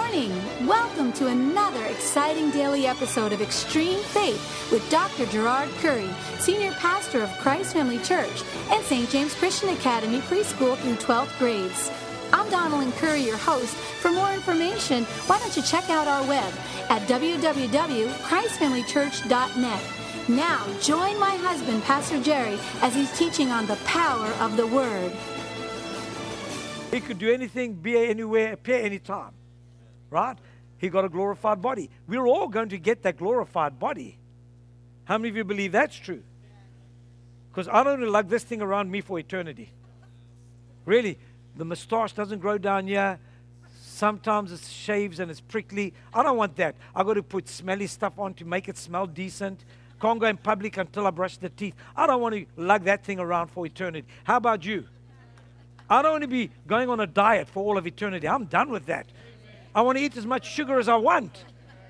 morning. Welcome to another exciting daily episode of Extreme Faith with Dr. Gerard Curry, Senior Pastor of Christ Family Church and St. James Christian Academy preschool through 12th grades. I'm Donalyn Curry, your host. For more information, why don't you check out our web at www.christfamilychurch.net. Now, join my husband, Pastor Jerry, as he's teaching on the power of the Word. He could do anything, be anywhere, appear anytime. Right? He got a glorified body. We're all going to get that glorified body. How many of you believe that's true? Because I don't lug this thing around me for eternity. Really, the moustache doesn't grow down here. Sometimes it shaves and it's prickly. I don't want that. I got to put smelly stuff on to make it smell decent. Can't go in public until I brush the teeth. I don't want to lug that thing around for eternity. How about you? I don't want to be going on a diet for all of eternity. I'm done with that. I want to eat as much sugar as I want.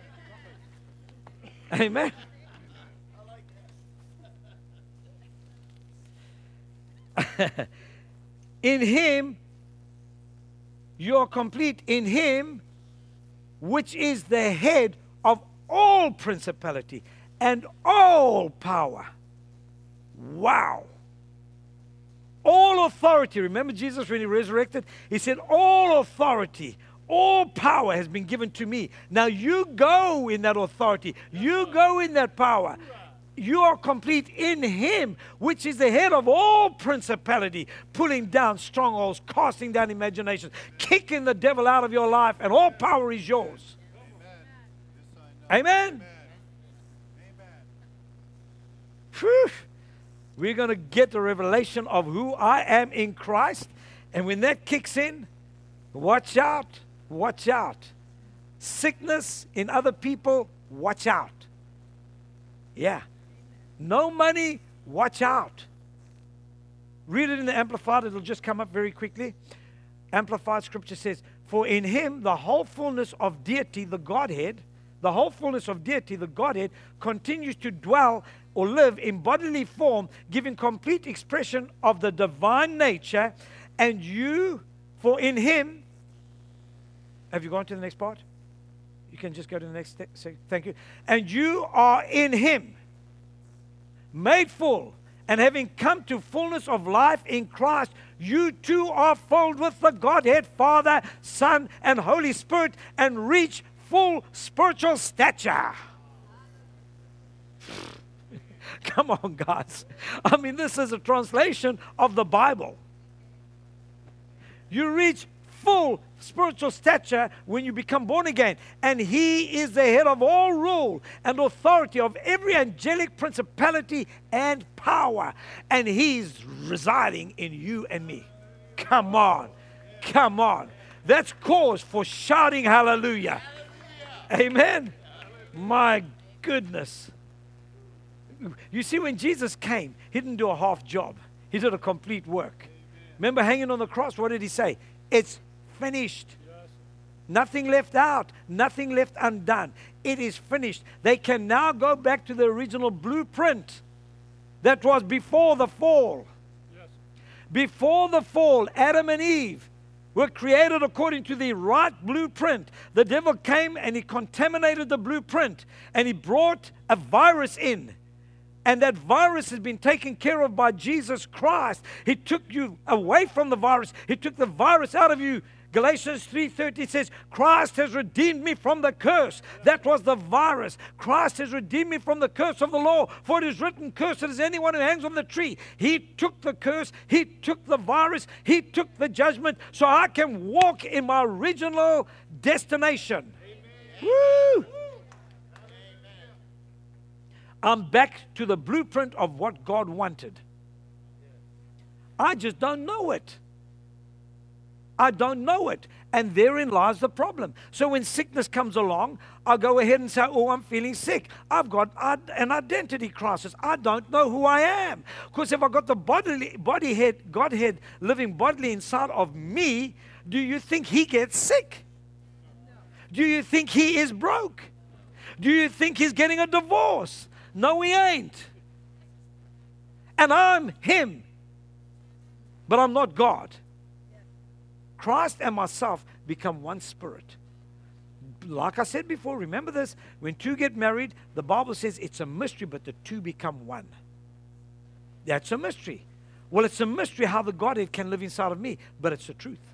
Amen. In Him, you are complete. In Him, which is the head of all principality and all power. Wow. All authority. Remember Jesus when He resurrected? He said, all authority, all power has been given to me. Now you go in that authority. You go in that power. You are complete in Him, which is the head of all principality, pulling down strongholds, casting down imaginations, kicking the devil out of your life, and all power is yours. Amen? Whew. We're going to get the revelation of who I am in Christ. And when that kicks in, watch out, watch out. Sickness in other people, watch out. Yeah. No money, watch out. Read it in the Amplified, it'll just come up very quickly. Amplified scripture says, for in Him the whole fullness of deity, the Godhead, continues to dwell or live in bodily form, giving complete expression of the divine nature. And you, for in Him, have you gone to the next part? You can just go to the next. Thank you. And you are in Him, made full, and having come to fullness of life in Christ, you too are filled with the Godhead, Father, Son, and Holy Spirit, and reach full spiritual stature. Come on, guys. I mean, this is a translation of the Bible. You reach full spiritual stature when you become born again. And He is the head of all rule and authority of every angelic principality and power. And He's residing in you and me. Come on. Come on. That's cause for shouting hallelujah. Amen. My goodness. You see, when Jesus came, He didn't do a half job. He did a complete work. Remember hanging on the cross, what did He say? It's finished. Yes. Nothing left out. Nothing left undone. It is finished. They can now go back to the original blueprint that was before the fall. Yes. Before the fall, Adam and Eve were created according to the right blueprint. The devil came and he contaminated the blueprint, and he brought a virus in. And that virus has been taken care of by Jesus Christ. He took you away from the virus. He took the virus out of you. Galatians 3:30 says, Christ has redeemed me from the curse. That was the virus. Christ has redeemed me from the curse of the law. For it is written, cursed is anyone who hangs on the tree. He took the curse. He took the virus. He took the judgment so I can walk in my original destination. Amen. Woo! I'm back to the blueprint of what God wanted. I just don't know it. I don't know it. And therein lies the problem. So when sickness comes along, I'll go ahead and say, oh, I'm feeling sick. I've got an identity crisis. I don't know who I am. Because if I've got the Godhead living bodily inside of me, do you think He gets sick? Do you think He is broke? Do you think He's getting a divorce? No, He ain't. And I'm Him. But I'm not God. Christ and myself become one spirit. like I said before, remember this, when two get married, the Bible says it's a mystery, but the two become one. That's a mystery. Well, it's a mystery how the Godhead can live inside of me, but it's the truth.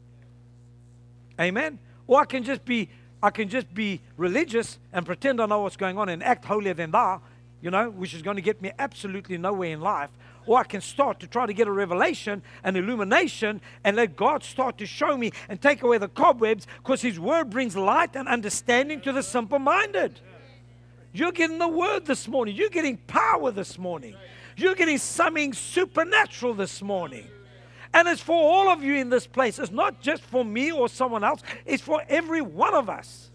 Amen? Or I can just be religious and pretend I know what's going on and act holier than thou, which is going to get me absolutely nowhere in life. Or I can start to try to get a revelation, an illumination, and let God start to show me and take away the cobwebs, because His Word brings light and understanding to the simple-minded. You're getting the Word this morning. You're getting power this morning. You're getting something supernatural this morning. And it's for all of you in this place. It's not just for me or someone else. It's for every one of us.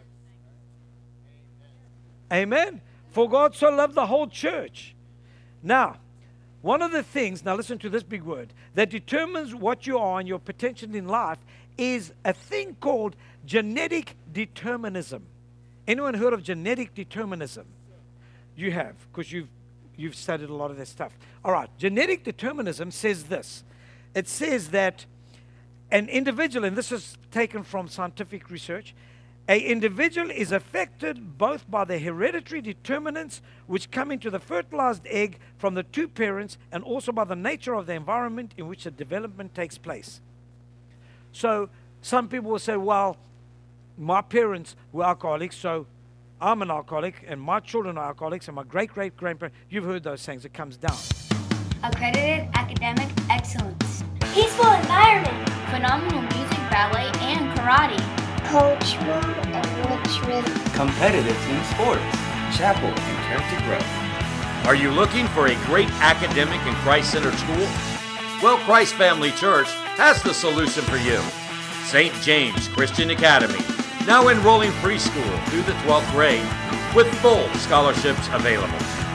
Amen? For God so loved the whole church. Now, one of the things, now listen to this big word, that determines what you are and your potential in life is a thing called genetic determinism. Anyone heard of genetic determinism? You have, because you've studied a lot of this stuff. All right, genetic determinism says this. It says that an individual, and this is taken from scientific research, an individual is affected both by the hereditary determinants which come into the fertilized egg from the two parents, and also by the nature of the environment in which the development takes place. So some people will say, well, my parents were alcoholics, so I'm an alcoholic, and my children are alcoholics, and my great-great-grandparents, you've heard those things, it comes down. Accredited academic excellence. Peaceful environment. Phenomenal music, ballet, and karate. Cultural enrichment. Competitive team sports. Chapel and character growth. Are you looking for a great academic and Christ-centered school? Well, Christ Family Church has the solution for you. St. James Christian Academy, now enrolling preschool through the 12th grade with full scholarships available.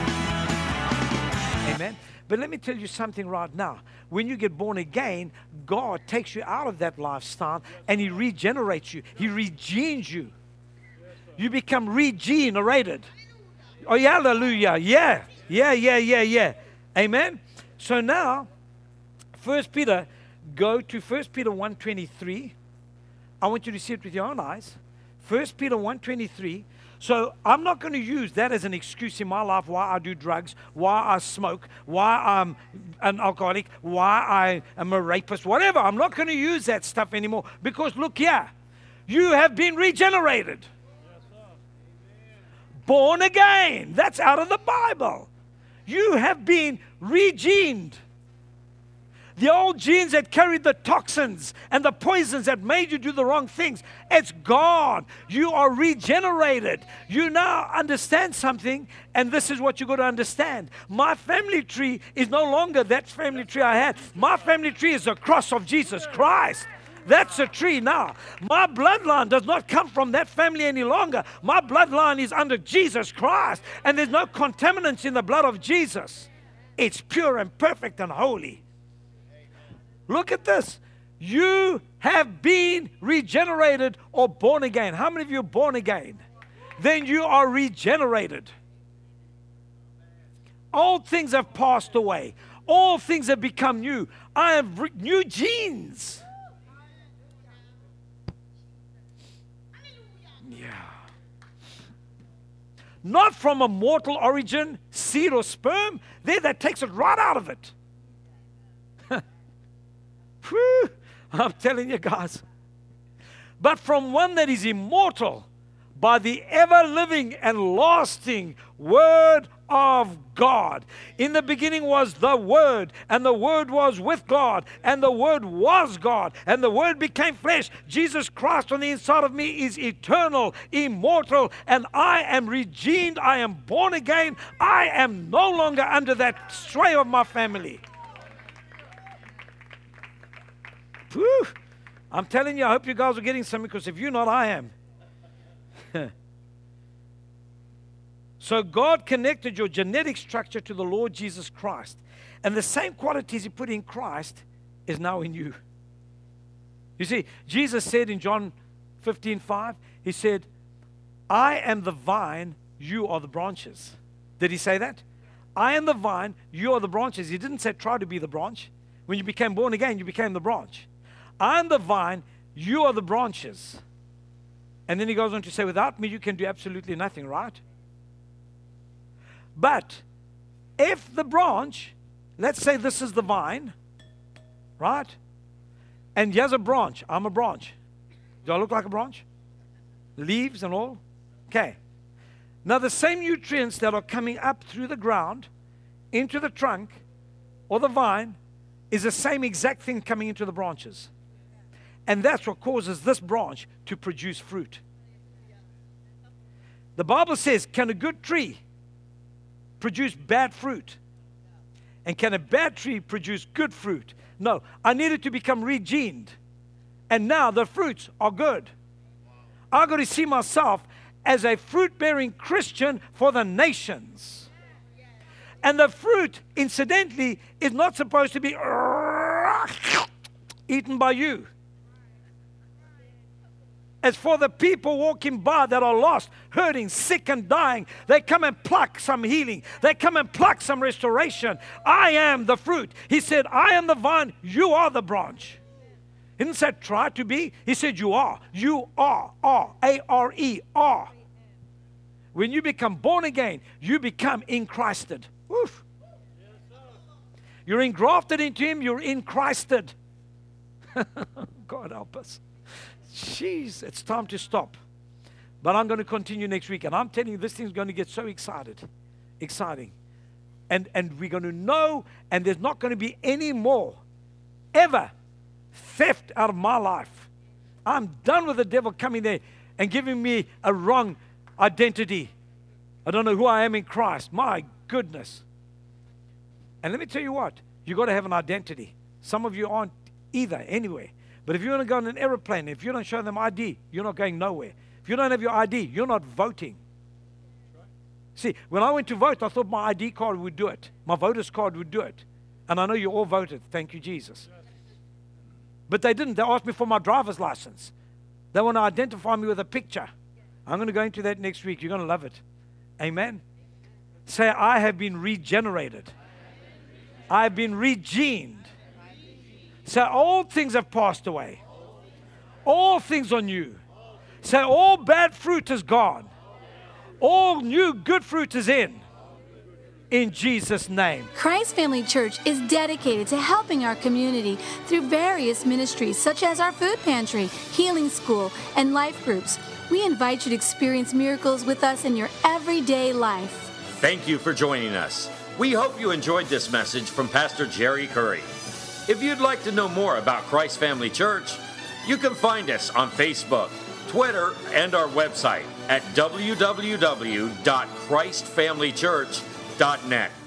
Amen. But let me tell you something right now. When you get born again, God takes you out of that lifestyle and He regenerates you. He regenes you. You become regenerated. Oh, yeah, hallelujah. Yeah. Amen. So now, 1 Peter, go to 1 Peter 1:23. I want you to see it with your own eyes. 1 Peter 1:23. So I'm not going to use that as an excuse in my life why I do drugs, why I smoke, why I'm an alcoholic, why I am a rapist, whatever. I'm not going to use that stuff anymore, because look here, you have been regenerated. Born again. That's out of the Bible. You have been regened. The old genes that carried the toxins and the poisons that made you do the wrong things, it's gone. You are regenerated. You now understand something, and this is what you got to understand. My family tree is no longer that family tree I had. My family tree is the cross of Jesus Christ. That's a tree now. My bloodline does not come from that family any longer. My bloodline is under Jesus Christ, and there's no contaminants in the blood of Jesus. It's pure and perfect and holy. Look at this. You have been regenerated or born again. How many of you are born again? Then you are regenerated. Old things have passed away. All things have become new. I have new genes. Yeah. Not from a mortal origin, seed or sperm. There, that takes it right out of it. Whew, I'm telling you guys. But from one that is immortal by the ever-living and lasting Word of God. In the beginning was the Word, and the Word was with God, and the Word was God, and the Word became flesh. Jesus Christ on the inside of me is eternal, immortal, and I am regened. I am born again. I am no longer under that sway of my family. Whew. I'm telling you, I hope you guys are getting something, because if you're not, I am. So God connected your genetic structure to the Lord Jesus Christ. And the same qualities He put in Christ is now in you. You see, Jesus said in John 15:5, He said, I am the vine, you are the branches. Did He say that? I am the vine, you are the branches. He didn't say try to be the branch. When you became born again, you became the branch. I am the vine, you are the branches. And then he goes on to say, without me, you can do absolutely nothing, right? But if the branch, let's say this is the vine, right? And here's a branch. I'm a branch. Do I look like a branch? Leaves and all? Okay. Now the same nutrients that are coming up through the ground into the trunk or the vine is the same exact thing coming into the branches. And that's what causes this branch to produce fruit. The Bible says, can a good tree produce bad fruit? And can a bad tree produce good fruit? No, I needed to become regened. And now the fruits are good. I've got to see myself as a fruit-bearing Christian for the nations. And the fruit, incidentally, is not supposed to be eaten by you. As for the people walking by that are lost, hurting, sick, and dying, they come and pluck some healing. They come and pluck some restoration. I am the fruit. He said, I am the vine, you are the branch. He didn't say try to be. He said you are. You are. A-R-E, are. When you become born again, you become in Christed. Woof. You're engrafted into Him, you're in Christed. God help us. Jeez, it's time to stop. But I'm going to continue next week. And I'm telling you, this thing's going to get so exciting. And we're going to know, and there's not going to be any more, ever, theft out of my life. I'm done with the devil coming there and giving me a wrong identity. I don't know who I am in Christ. My goodness. And let me tell you what, you've got to have an identity. Some of you aren't either, anyway. But if you want to go on an aeroplane, if you don't show them ID, you're not going nowhere. If you don't have your ID, you're not voting. See, when I went to vote, I thought my ID card would do it. My voter's card would do it. And I know you all voted. Thank you, Jesus. But they didn't. They asked me for my driver's license. They want to identify me with a picture. I'm going to go into that next week. You're going to love it. Amen. Say, I have been regenerated. I have been regened. Say, all things have passed away. All things are new. Say, all bad fruit is gone. All new good fruit is in. In Jesus' name. Christ Family Church is dedicated to helping our community through various ministries such as our food pantry, healing school, and life groups. We invite you to experience miracles with us in your everyday life. Thank you for joining us. We hope you enjoyed this message from Pastor Jerry Curry. If you'd like to know more about Christ Family Church, you can find us on Facebook, Twitter, and our website at www.christfamilychurch.net.